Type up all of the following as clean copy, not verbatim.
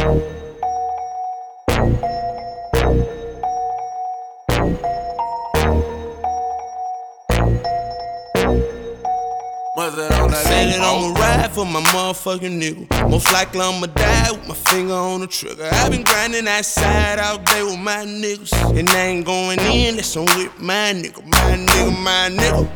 Said that I'ma ride for my motherfucking nigga. Most likely I'ma die with my finger on the trigger. I been grinding outside all day with my niggas, and I ain't going in, that's on with my nigga. My nigga, my nigga.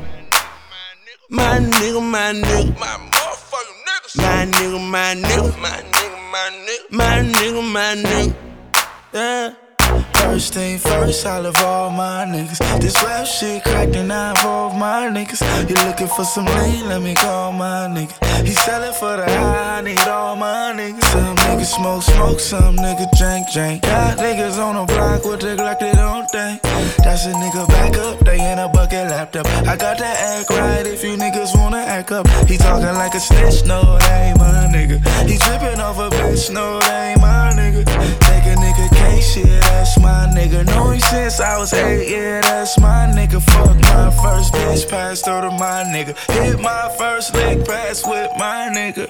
My nigga, my nigga. My motherfucking niggas. My nigga, my nigga. My nigga, my nigga. My nigga, my nigga. Yeah. First thing first, I love all my niggas. This rap shit cracked and I involve my niggas. You looking for some lean, let me call my nigga. He sellin' for the high, I need all my niggas. Some niggas smoke, some niggas drink. Got niggas on the block with the Glock, they don't think. That's a nigga back up, they in a bucket laptop. I got to act right if you niggas wanna act up. He talking like a snitch, no, that ain't my nigga. He trippin' off a bitch, no, that ain't my nigga. Take a nigga case, yeah, that's my nigga. Know him since I was 8, yeah, that's my nigga. Fuck my first bitch, passed her to my nigga. Hit my first lick, pass with my nigga.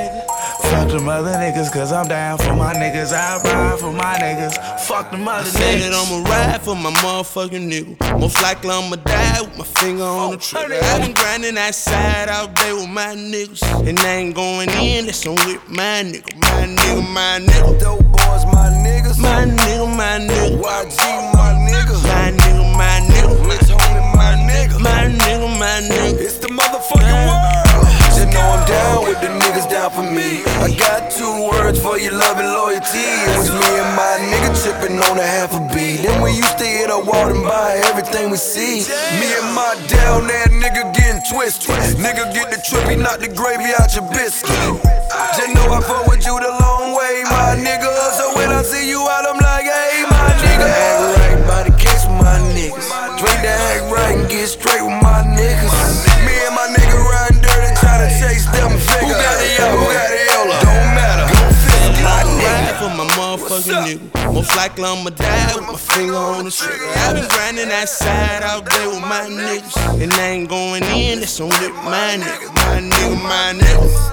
Fuck them other niggas, cause I'm down for my niggas. I ride for my niggas. Fuck them other niggas. Said that I'ma ride for my motherfucking nigga. Most likely I'ma die with my finger on the trigger. I been grinding outside all day with my niggas, and I ain't going in, that's on with my nigga. My nigga, my nigga. Dope boys, my niggas. My nigga, my nigga. YG, my nigga. My nigga, my nigga. Rich homie, my nigga. My nigga, my nigga. It's the motherfucking world. Just know I'm down with the niggas down for me. I got 2 words for your love and loyalty. It was me and my nigga trippin' on a half a beat. Then we used to hit a wall and buy everything we see. Me and my down there nigga getting twisted. Nigga get the trippy, knock the gravy out your biscuit. Just know I fuck with you the long way, my nigga. So when I see you out, I'm like, hey, my nigga. Act right by the case with my niggas. Drink the act right and get straight with my niggas. Me and my nigga riding dirty, tryna chase them figures. Who got the yellow? Who got the yellow? Don't matter. I'ma ride for my motherfucking nigga. Most likely I'ma die with my finger on the trigger. I been grinding outside all day with my niggas, and I ain't going in, that's on with my nigga. My nigga, my nigga.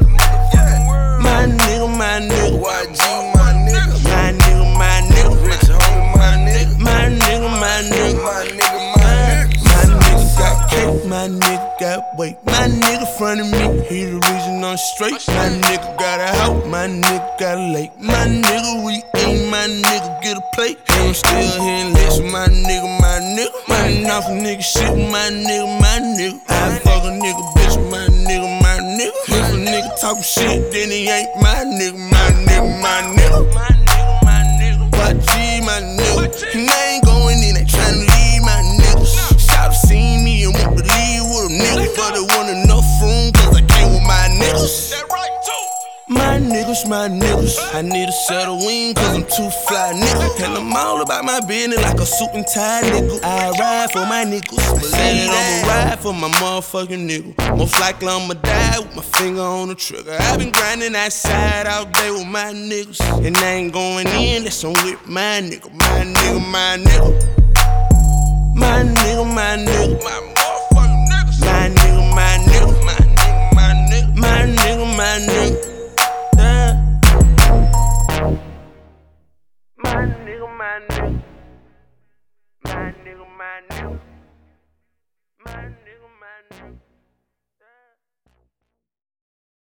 My nigga, my nigga. YG, my nigga. My nigga, my nigga. Rich homie, my nigga. My nigga, my nigga. My nigga, my nigga. My nigga got cake, my nigga got weight. My nigga front of me, he the reason I'm straight. My nigga got a house, my nigga got a lake. My nigga, we eat, my nigga get a plate. And I'm still here lit, my nigga, my nigga. Running off a nigga shit, my nigga, my nigga. I fuck a nigga, bitch, my nigga, my nigga. If a nigga talk shit, then he ain't my nigga, my nigga, my nigga. My nigga, my nigga. YG, my nigga. And I ain't going in, they tryna leave my niggas. Shout to see me and won't believe with a nigga, but they want enough room, cause I came with my niggas. My niggas, my niggas. I need a set of wings, cause I'm too fly, nigga. And I'm all about my business like a suit and tie, nigga. I ride for my niggas. Believe that I'ma ride for my motherfucking nigga. Most likely I'ma die with my finger on the trigger. I been grinding outside all day with my niggas, and I ain't going in, that's on with my nigga. My nigga, my nigga. My nigga, my nigga. My motherfucking niggas. My nigga, my nigga. My nigga, my nigga. My nigga, my nigga.